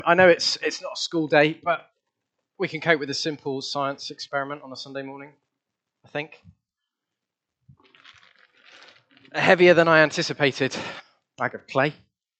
I know it's not a school day, but we can cope with a simple science experiment on a Sunday morning, I think. A heavier than I anticipated bag of clay.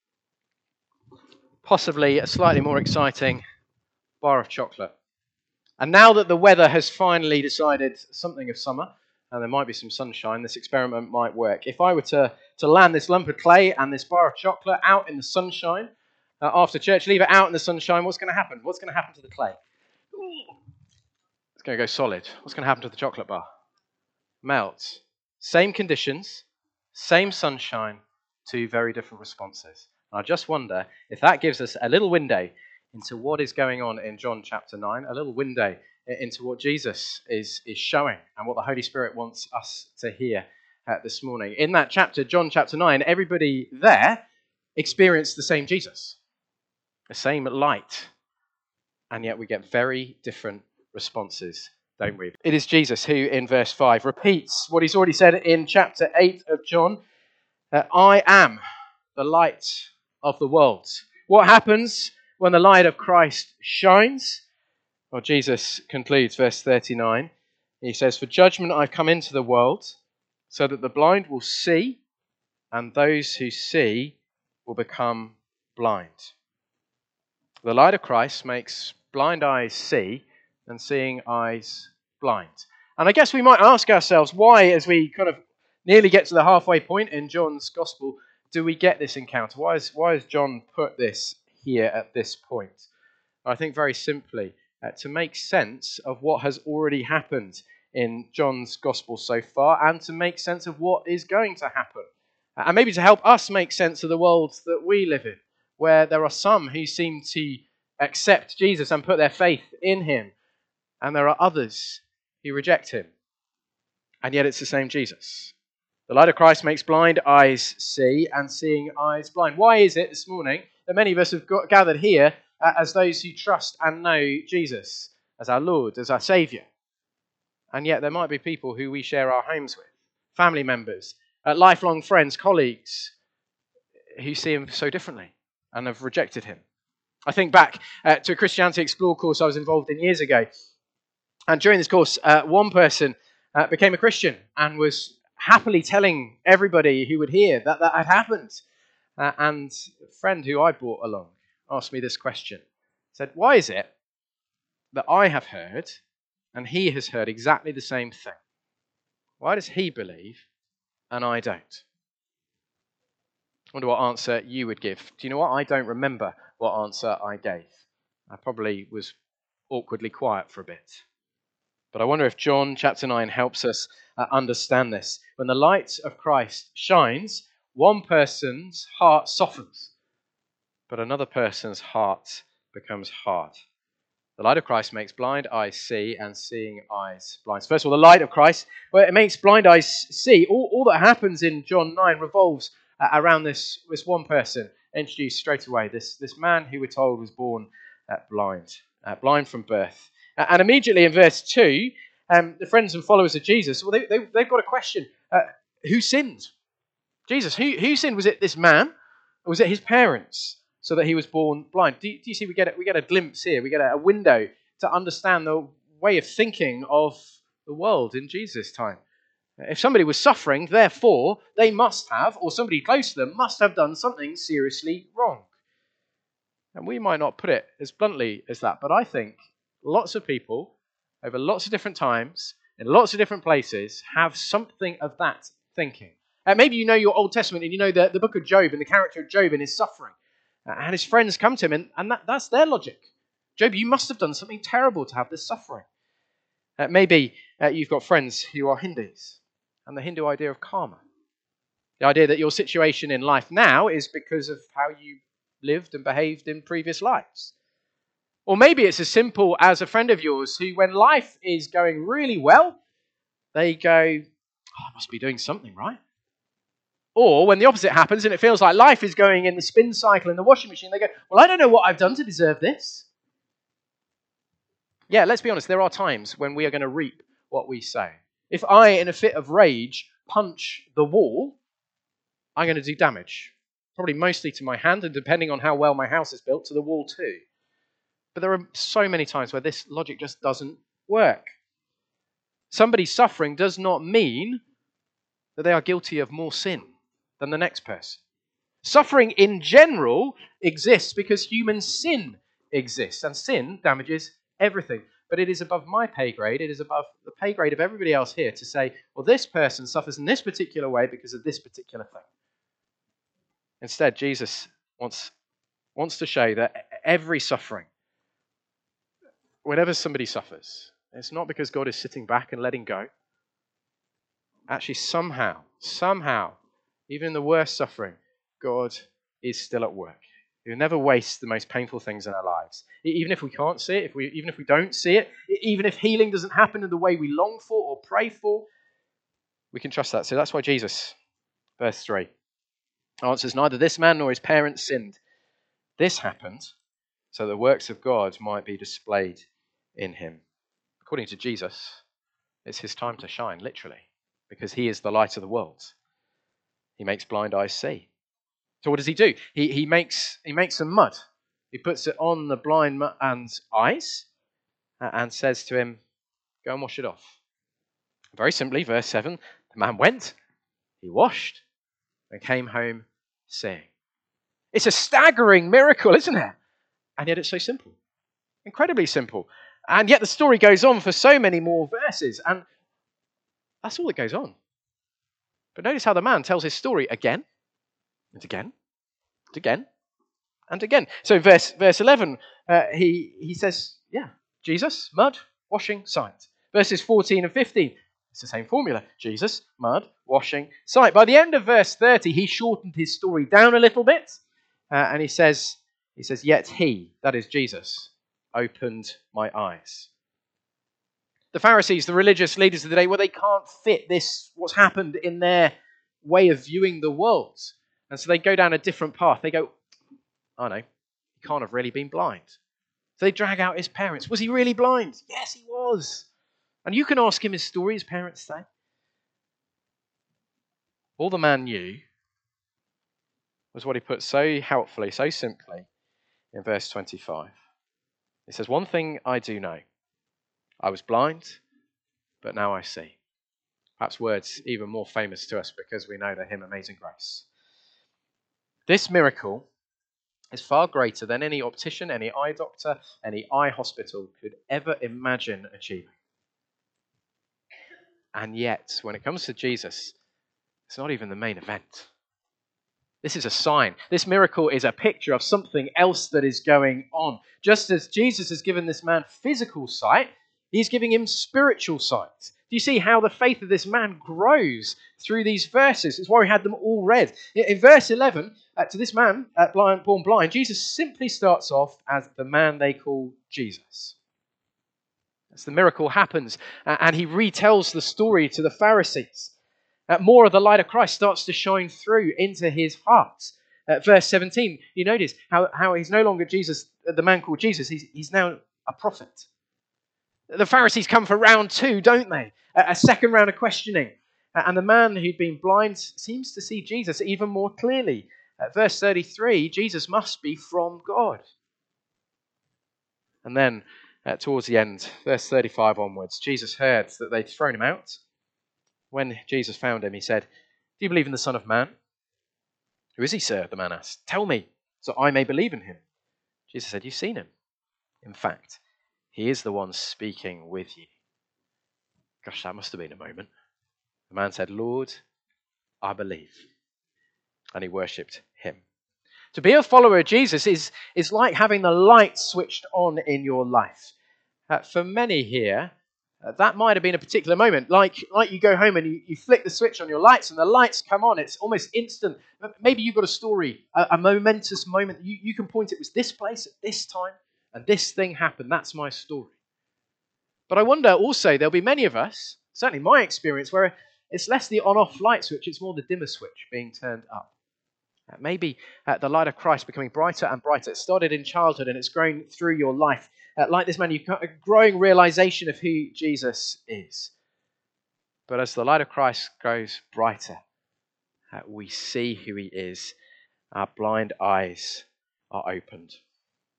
Possibly a slightly more exciting bar of chocolate. And now that the weather has finally decided something of summer, and there might be some sunshine, this experiment might work. If I were to land this lump of clay and this bar of chocolate out in the sunshine after church, leave it out in the sunshine, what's going to happen? What's going to happen to the clay? It's going to go solid. What's going to happen to the chocolate bar? Melt. Same conditions, same sunshine, two very different responses. And I just wonder if that gives us a little window into what is going on in John chapter 9, a little window into what Jesus is showing and what the Holy Spirit wants us to hear this morning. In that chapter, John chapter 9, everybody there experienced the same Jesus, the same light, and yet we get very different responses, don't we? It is Jesus who, in verse 5, repeats what he's already said in chapter 8 of John, I am the light of the world. What happens when the light of Christ shines? Well, Jesus concludes verse 39. He says, for judgment I've come into the world, so that the blind will see, and those who see will become blind. The light of Christ makes blind eyes see, and seeing eyes blind. And I guess we might ask ourselves why, as we kind of nearly get to the halfway point in John's Gospel, do we get this encounter? Why has John put this here at this point? I think very simply, to make sense of what has already happened in John's Gospel so far, and to make sense of what is going to happen. And maybe to help us make sense of the world that we live in, where there are some who seem to accept Jesus and put their faith in him, and there are others who reject him. And yet it's the same Jesus. The light of Christ makes blind eyes see, and seeing eyes blind. Why is it this morning that many of us have gathered here as those who trust and know Jesus as our Lord, as our Saviour? And yet there might be people who we share our homes with, family members, lifelong friends, colleagues, who see him so differently and have rejected him. I think back to a Christianity Explored course I was involved in years ago. And during this course, one person became a Christian and was happily telling everybody who would hear that had happened. And a friend who I brought along asked me this question. He said, why is it that I have heard and he has heard exactly the same thing? Why does he believe and I don't? I wonder what answer you would give. Do you know what? I don't remember what answer I gave. I probably was awkwardly quiet for a bit. But I wonder if John chapter 9 helps us understand this. When the light of Christ shines, one person's heart softens, but another person's heart becomes hard. The light of Christ makes blind eyes see, and seeing eyes blind. So first of all, the light of Christ, well, it makes blind eyes see. All that happens in John 9 revolves around this one person introduced straight away, this man who we're told was born blind from birth. And immediately in verse 2, the friends and followers of Jesus, well, they've got a question. Who sinned? Jesus, who sinned? Was it this man, or was it his parents, so that he was born blind? Do you see, we get a glimpse here, we get a window to understand the way of thinking of the world in Jesus' time. If somebody was suffering, therefore, they must have, or somebody close to them, must have done something seriously wrong. And we might not put it as bluntly as that, but I think lots of people, over lots of different times, in lots of different places, have something of that thinking. Maybe you know your Old Testament and you know the book of Job and the character of Job and his suffering. And his friends come to him and that's their logic. Job, you must have done something terrible to have this suffering. Maybe you've got friends who are Hindus and the Hindu idea of karma. The idea that your situation in life now is because of how you lived and behaved in previous lives. Or maybe it's as simple as a friend of yours who, when life is going really well, they go, I must be doing something right. Or when the opposite happens and it feels like life is going in the spin cycle in the washing machine, they go, well, I don't know what I've done to deserve this. Yeah, let's be honest, there are times when we are going to reap what we sow. If I, in a fit of rage, punch the wall, I'm going to do damage. Probably mostly to my hand, and depending on how well my house is built, to the wall too. But there are so many times where this logic just doesn't work. Somebody suffering does not mean that they are guilty of more sin than the next person. Suffering in general exists because human sin exists, and sin damages everything. But it is above my pay grade, it is above the pay grade of everybody else here to say, well, this person suffers in this particular way because of this particular thing. Instead, Jesus wants to show that every suffering, whenever somebody suffers, it's not because God is sitting back and letting go. Actually, somehow, even in the worst suffering, God is still at work. He will never waste the most painful things in our lives. Even if we can't see it, even if we don't see it, even if healing doesn't happen in the way we long for or pray for, we can trust that. So that's why Jesus, verse 3, answers, neither this man nor his parents sinned. This happened so the works of God might be displayed in him. According to Jesus, it's his time to shine, literally, because he is the light of the world. He makes blind eyes see. So what does he do? He makes some mud. He puts it on the blind man's eyes and says to him, go and wash it off. Very simply, verse 7, the man went, he washed, and came home seeing. It's a staggering miracle, isn't it? And yet it's so simple. Incredibly simple. And yet the story goes on for so many more verses, and that's all that goes on. But notice how the man tells his story again and again and again and again. So verse 11, he says, Jesus, mud, washing, sight. Verses 14 and 15, it's the same formula. Jesus, mud, washing, sight. By the end of verse 30, he shortened his story down a little bit, and he says, yet he, that is Jesus, opened my eyes. The Pharisees, the religious leaders of the day, well, they can't fit what's happened in their way of viewing the world. And so they go down a different path. They go, I know, he can't have really been blind. So they drag out his parents. Was he really blind? Yes, he was. And you can ask him his story, his parents say. All the man knew was what he put so helpfully, so simply in verse 25. He says, one thing I do know. I was blind, but now I see. Perhaps words even more famous to us because we know the hymn Amazing Grace. This miracle is far greater than any optician, any eye doctor, any eye hospital could ever imagine achieving. And yet, when it comes to Jesus, it's not even the main event. This is a sign. This miracle is a picture of something else that is going on. Just as Jesus has given this man physical sight, he's giving him spiritual sight. Do you see how the faith of this man grows through these verses? It's why we had them all read. In verse 11, to this man, born blind, Jesus simply starts off as the man they call Jesus. As the miracle happens, and he retells the story to the Pharisees. More of the light of Christ starts to shine through into his heart. Verse 17, you notice how he's no longer Jesus, the man called Jesus, he's now a prophet. The Pharisees come for round 2, don't they? A second round of questioning. And the man who'd been blind seems to see Jesus even more clearly. Verse 33, Jesus must be from God. And then towards the end, verse 35 onwards, Jesus heard that they'd thrown him out. When Jesus found him, he said, do you believe in the Son of Man? Who is he, sir? The man asked. Tell me, so I may believe in him. Jesus said, you've seen him. In fact, he is the one speaking with you. Gosh, that must have been a moment. The man said, Lord, I believe. And he worshipped him. To be a follower of Jesus is like having the light switched on in your life. For many here, that might have been a particular moment. Like you go home and you flick the switch on your lights and the lights come on. It's almost instant. Maybe you've got a story, a momentous moment. You can point it was this place at this time and this thing happened. That's my story. But I wonder also, there'll be many of us, certainly my experience, where it's less the on-off light switch, it's more the dimmer switch being turned up. Maybe the light of Christ becoming brighter and brighter. It started in childhood and it's grown through your life. Like this man, you've got a growing realization of who Jesus is. But as the light of Christ grows brighter, we see who he is. Our blind eyes are opened.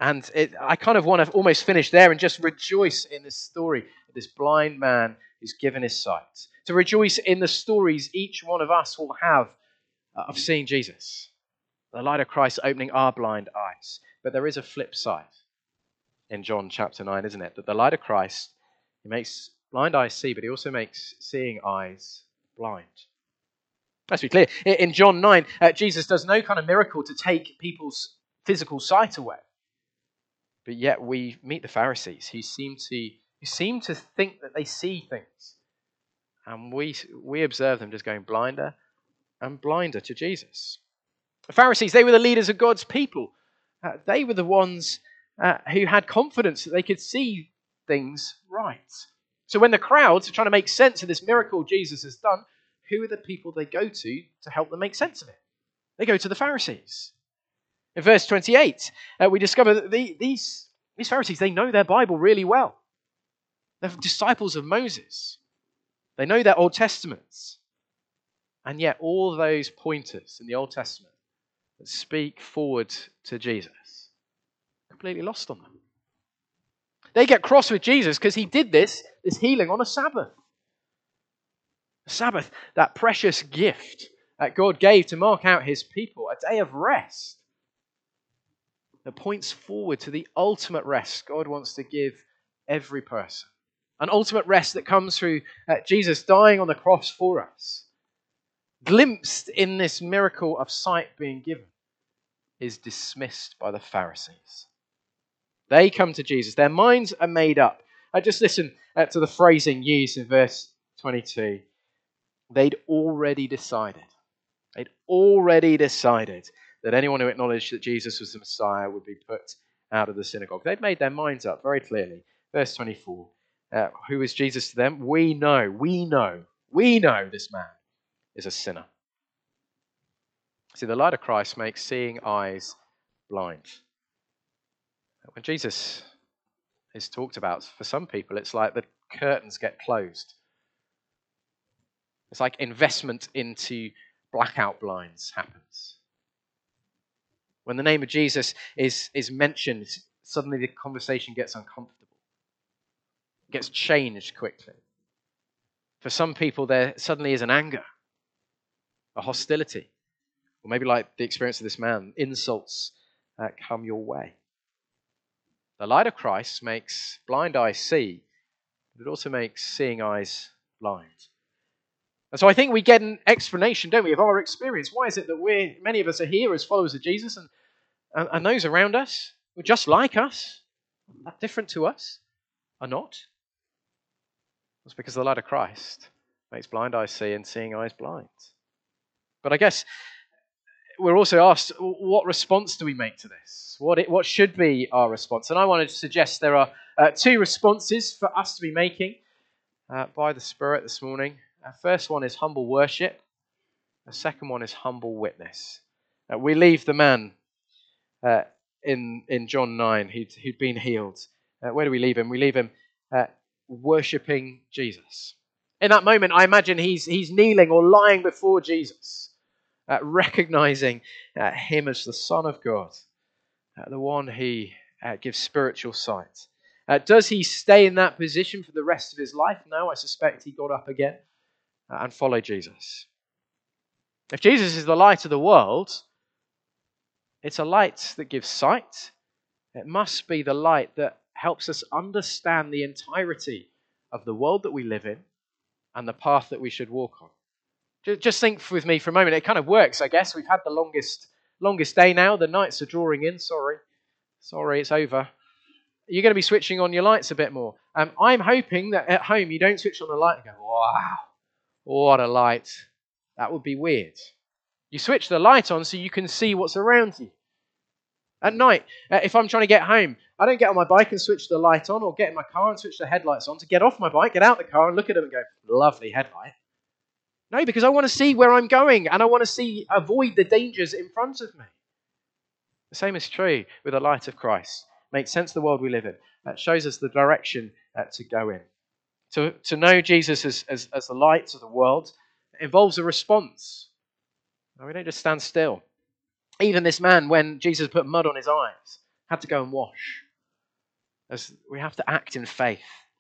And I kind of want to almost finish there and just rejoice in this story of this blind man who's given his sight. To rejoice in the stories each one of us will have of seeing Jesus. The light of Christ opening our blind eyes. But there is a flip side in John chapter 9, isn't it? That the light of Christ, he makes blind eyes see, but he also makes seeing eyes blind. Let's be clear. In John 9, Jesus does no kind of miracle to take people's physical sight away. But yet we meet the Pharisees who seem to think that they see things. And we observe them just going blinder and blinder to Jesus. The Pharisees, they were the leaders of God's people. They were the ones who had confidence that they could see things right. So when the crowds are trying to make sense of this miracle Jesus has done, who are the people they go to help them make sense of it? They go to the Pharisees. In verse 28, we discover that these Pharisees, they know their Bible really well. They're disciples of Moses. They know their Old Testaments. And yet all those pointers in the Old Testament that speak forward to Jesus, completely lost on them. They get cross with Jesus because he did this healing on a Sabbath. A Sabbath, that precious gift that God gave to mark out his people, a day of rest that points forward to the ultimate rest God wants to give every person. An ultimate rest that comes through Jesus dying on the cross for us. Glimpsed in this miracle of sight being given, is dismissed by the Pharisees. They come to Jesus. Their minds are made up. Just listen to the phrasing used in verse 22. They'd already decided. They'd already decided that anyone who acknowledged that Jesus was the Messiah would be put out of the synagogue. They'd made their minds up very clearly. Verse 24. Who is Jesus to them? We know this man is a sinner. See, the light of Christ makes seeing eyes blind. When Jesus is talked about, for some people, it's like the curtains get closed. It's like investment into blackout blinds happens. When the name of Jesus is mentioned, suddenly the conversation gets uncomfortable. It gets changed quickly. For some people, there suddenly is an anger, a hostility, or maybe like the experience of this man, insults come your way. The light of Christ makes blind eyes see, but it also makes seeing eyes blind. And so I think we get an explanation, don't we, of our experience. Why is it that many of us are here as followers of Jesus and those around us who are just like us, not different to us, are not? It's because the light of Christ makes blind eyes see and seeing eyes blind. But I guess we're also asked, what response do we make to this? What should be our response? And I want to suggest there are two responses for us to be making by the Spirit this morning. First one is humble worship. The second one is humble witness. We leave the man in John 9 who'd been healed. Where do we leave him? We leave him worshipping Jesus. In that moment, I imagine he's kneeling or lying before Jesus, recognizing him as the Son of God, the one who gives spiritual sight. Does he stay in that position for the rest of his life? No, I suspect he got up again and followed Jesus. If Jesus is the light of the world, it's a light that gives sight. It must be the light that helps us understand the entirety of the world that we live in and the path that we should walk on. Just think with me for a moment. It kind of works, I guess. We've had the longest day now. The nights are drawing in. Sorry, it's over. You're going to be switching on your lights a bit more. I'm hoping that at home you don't switch on the light and go, wow, what a light. That would be weird. You switch the light on so you can see what's around you. At night, if I'm trying to get home, I don't get on my bike and switch the light on, or get in my car and switch the headlights on to get off my bike, get out the car and look at them and go, lovely headlight. No, because I want to see where I'm going and I want to avoid the dangers in front of me. The same is true with the light of Christ. Makes sense of the world we live in. That shows us the direction to go in. To know Jesus as the light of the world involves a response. We don't just stand still. Even this man, when Jesus put mud on his eyes, had to go and wash. As we have to act in faith.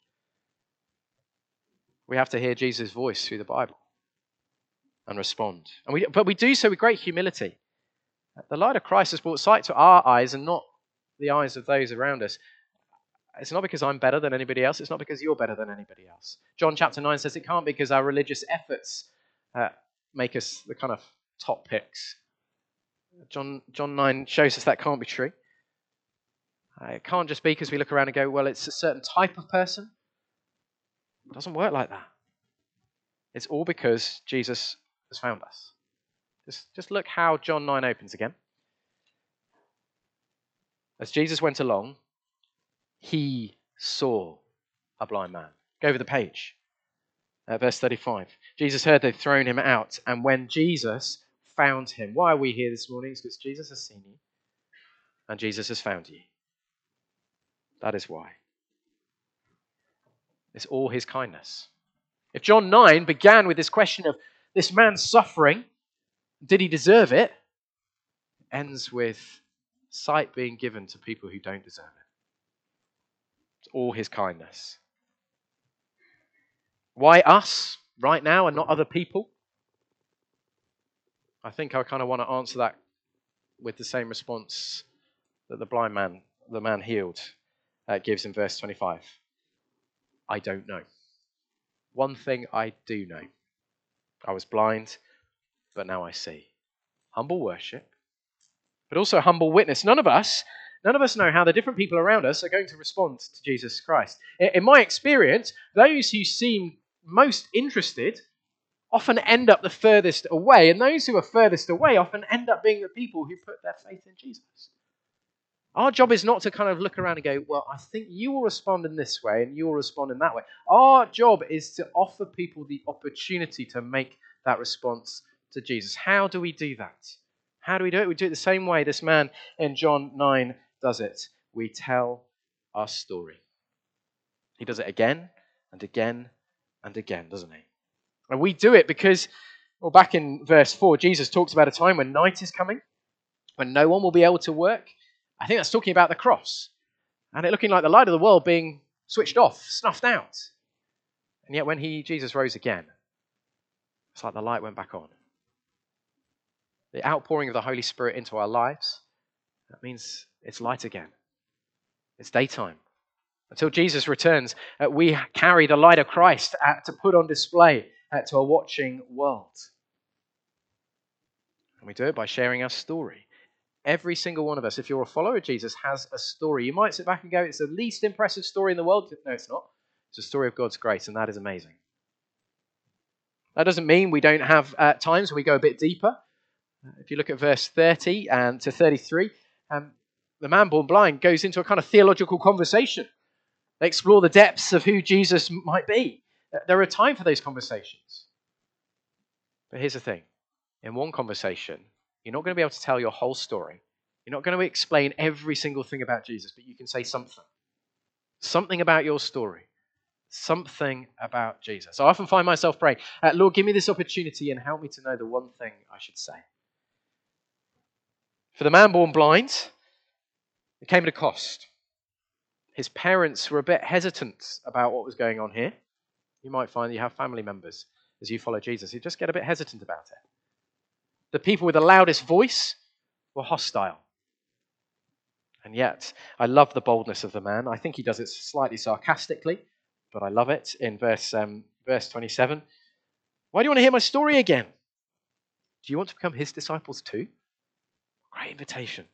We have to hear Jesus' voice through the Bible and respond. But we do so with great humility. The light of Christ has brought sight to our eyes and not the eyes of those around us. It's not because I'm better than anybody else. It's not because you're better than anybody else. John chapter 9 says it can't be because our religious efforts make us the kind of top picks. John 9 shows us that can't be true. It can't just be because we look around and go, well, it's a certain type of person. It doesn't work like that. It's all because Jesus has found us. Just look how John 9 opens again. As Jesus went along, he saw a blind man. Go over the page. Verse 35. Jesus heard they'd thrown him out, and when Jesus found him. Why are we here this morning? It's because Jesus has seen you, and Jesus has found you. That is why. It's all his kindness. If John 9 began with this question of this man's suffering, did he deserve it? It ends with sight being given to people who don't deserve it. It's all his kindness. Why us right now and not other people? I think I kind of want to answer that with the same response that the man healed, gives in verse 25. I don't know. One thing I do know. I was blind, but now I see. Humble worship, but also humble witness. None of us know how the different people around us are going to respond to Jesus Christ. In my experience, those who seem most interested often end up the furthest away, and those who are furthest away often end up being the people who put their faith in Jesus. Our job is not to kind of look around and go, well, I think you will respond in this way and you will respond in that way. Our job is to offer people the opportunity to make that response to Jesus. How do we do that? How do we do it? We do it the same way this man in John 9 does it. We tell our story. He does it again and again and again, doesn't he? And we do it because, well, back in verse 4, Jesus talks about a time when night is coming, when no one will be able to work. I think that's talking about the cross. And it looking like the light of the world being switched off, snuffed out. And yet when Jesus rose again, it's like the light went back on. The outpouring of the Holy Spirit into our lives, that means it's light again. It's daytime. Until Jesus returns, we carry the light of Christ to put on display to a watching world. And we do it by sharing our story. Every single one of us, if you're a follower of Jesus, has a story. You might sit back and go, it's the least impressive story in the world. No, it's not. It's a story of God's grace, and that is amazing. That doesn't mean we don't have times where we go a bit deeper. If you look at verse 30 and to 33, the man born blind goes into a kind of theological conversation. They explore the depths of who Jesus might be. There are time for those conversations. But here's the thing. In one conversation, you're not going to be able to tell your whole story. You're not going to explain every single thing about Jesus, but you can say something. Something about your story. Something about Jesus. I often find myself praying, Lord, give me this opportunity and help me to know the one thing I should say. For the man born blind, it came at a cost. His parents were a bit hesitant about what was going on here. You might find that you have family members as you follow Jesus who just get a bit hesitant about it. The people with the loudest voice were hostile. And yet, I love the boldness of the man. I think he does it slightly sarcastically, but I love it in verse 27. Why do you want to hear my story again? Do you want to become his disciples too? Great invitation.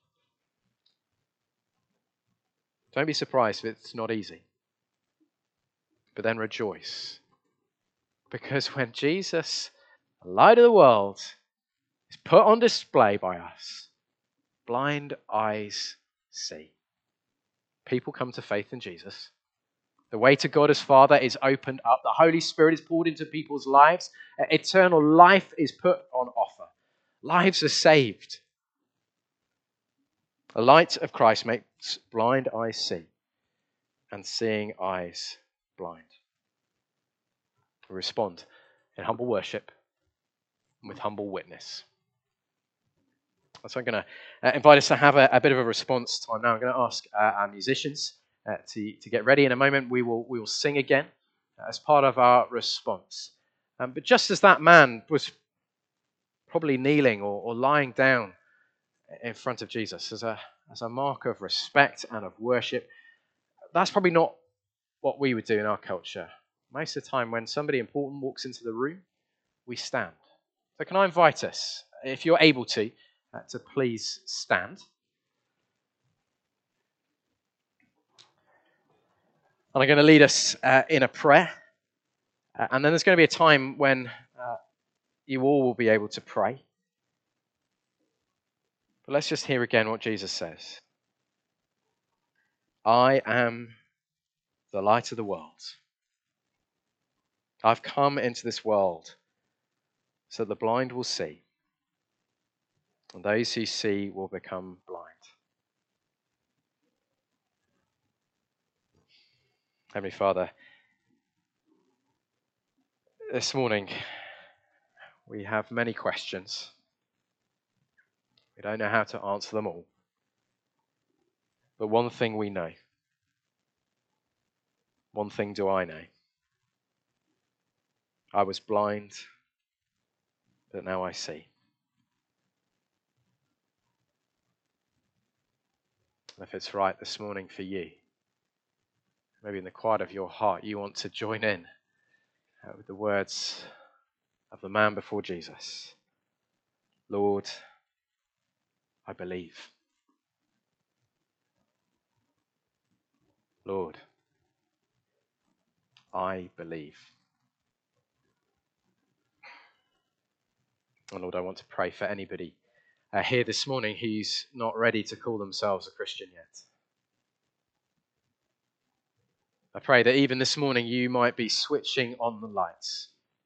Don't be surprised if it's not easy. But then rejoice. Because when Jesus, the light of the world, is put on display by us, blind eyes see. People come to faith in Jesus. The way to God as Father is opened up. The Holy Spirit is poured into people's lives. Eternal life is put on offer. Lives are saved. The light of Christ makes blind eyes see, and seeing eyes blind. We respond in humble worship and with humble witness. So I'm going to invite us to have a bit of a response time now. I'm going to ask our musicians to get ready. In a moment, we will sing again as part of our response. But just as that man was probably kneeling or lying down in front of Jesus as a mark of respect and of worship, that's probably not what we would do in our culture. Most of the time, when somebody important walks into the room, we stand. So can I invite us, if you're able to please stand. And I'm going to lead us in a prayer. And then there's going to be a time when you all will be able to pray. But let's just hear again what Jesus says. I am the light of the world. I've come into this world so that the blind will see, and those who see will become blind. Heavenly Father, this morning we have many questions. We don't know how to answer them all. But one thing we know. One thing do I know. I was blind, but now I see. And if it's right this morning for you, maybe in the quiet of your heart, you want to join in with the words of the man before Jesus. Lord, I believe. Lord, I believe. And Lord, I want to pray for anybody here this morning who's not ready to call themselves a Christian yet. I pray that even this morning you might be switching on the lights.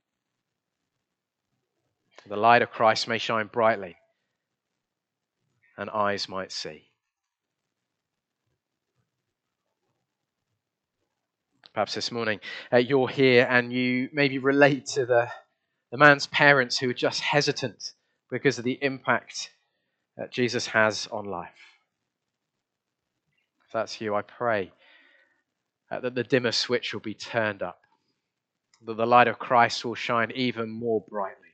The light of Christ may shine brightly and eyes might see. Perhaps this morning you're here and you maybe relate to the man's parents who are just hesitant because of the impact that Jesus has on life. If that's you, I pray that the dimmer switch will be turned up, that the light of Christ will shine even more brightly.